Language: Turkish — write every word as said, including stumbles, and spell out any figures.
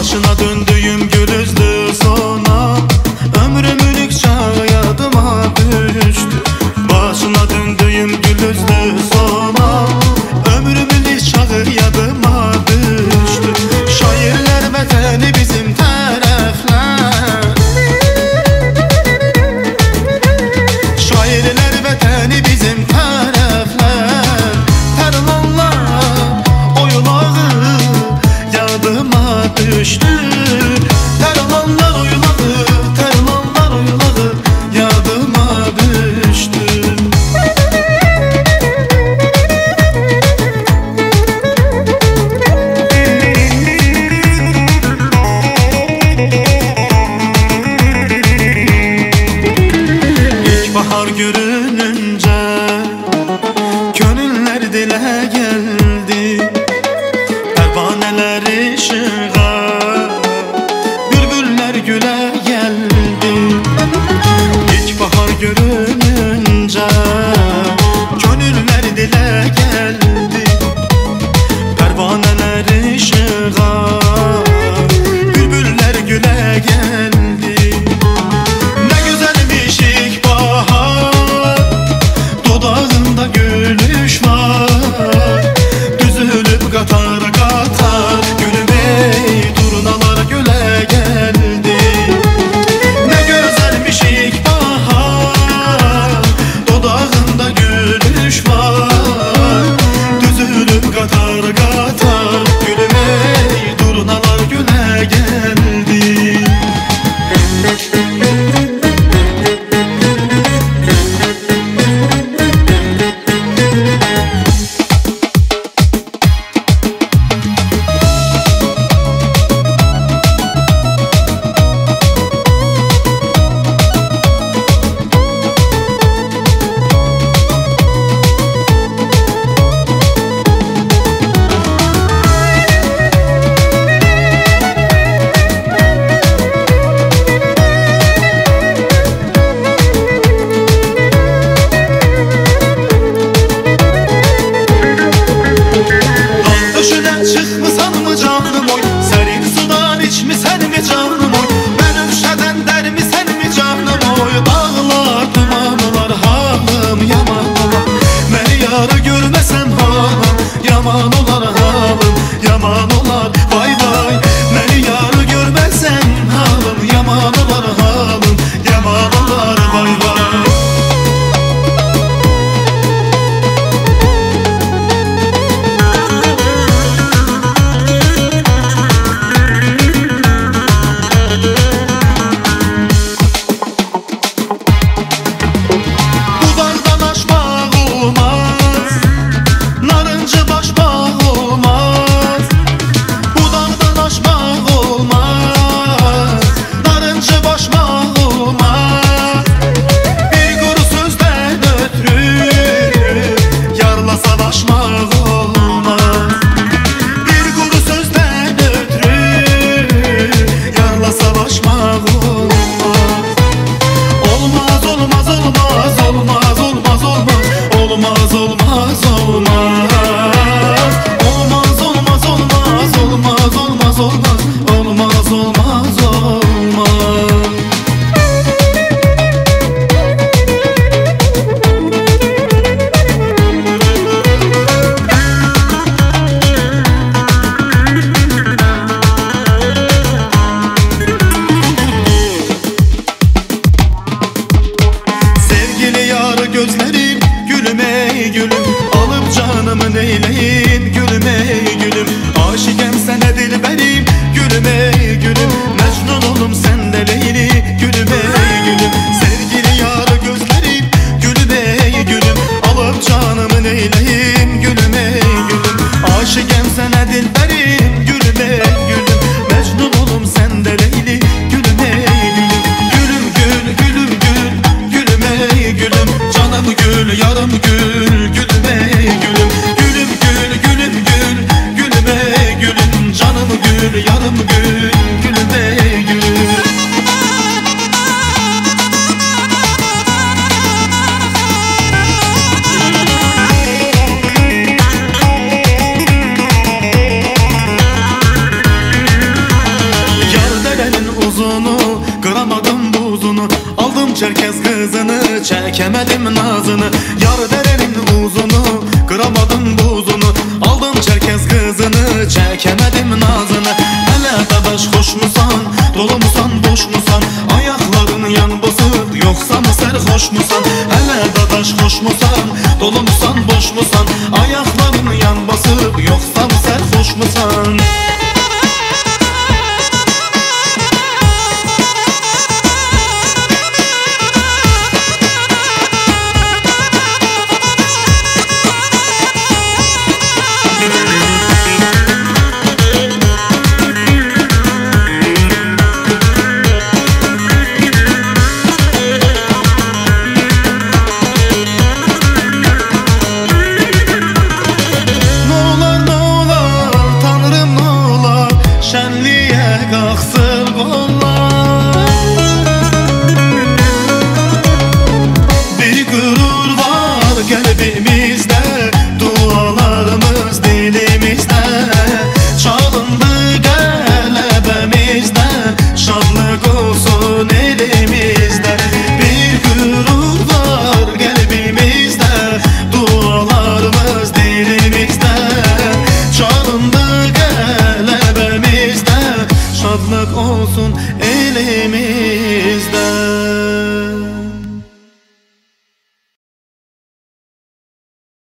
Başına döndüğüm gül üzlü sona, ömrümün çağı yadıma düştü. Başına döndüğüm gül üzlü sona, ömrümün çağı yadıma düştü. Şairler vətəni bizim tərəflər, şairlər vətəni bizim tərəflər. Tərlanlar oyulağı yadıma düşdü. Tərlanlar oyulağı, tərlanlar oyulağı yadıma düşdü. Bahar görününce gönüller dile geldi, pervaneler ışığa, bülbüller güle geldi. İlk bahar görününce gönüller dile geldi, pervaneler ışığa, bülbüller güle geldi. Katar katar gülüm ey, turnalar güle geldi. Ne güzelmiş ilk bahar, dodağında gülüş var. Düzülüp katar katar gülüm ey, turnalar güle geldi. Çıkmısan mı canım oy, serin sudan içmisən mi canım oy, benim şədən dərmisən mi canım oy. Dağlar duman olar, halım yaman olar, məni yarı görməsəm halım yaman olar, halım yaman olar. Vay vay, məni yarı görməsəm halım yaman olar, halım yaman olar. Vay vay. Gözlerim gülüm ey gülüm, alıp canımı neyleyin gülüm ey gülüm. Aşıkem sene dilberim gülüm ey gülüm, Mecnun olum sen de Leyli gülüm ey gülüm. Sevgili yarı gözlerim gülüm ey gülüm, alıp canımı neyleyin gülüm ey gülüm. Aşıkem sene dilberim gülüm ey gülüm, Mecnun olum sen de Leyli gülüm ey gülüm. Gülüm gül gülüm gül gülüm ey gülüm, canım gül yarım gül gülüm ey gülüm. Gülüm gül gülüm gül gülüm ey gülüm, canım gül yarım gül gülüm ey gülüm. çekemedim nazını. Yar dere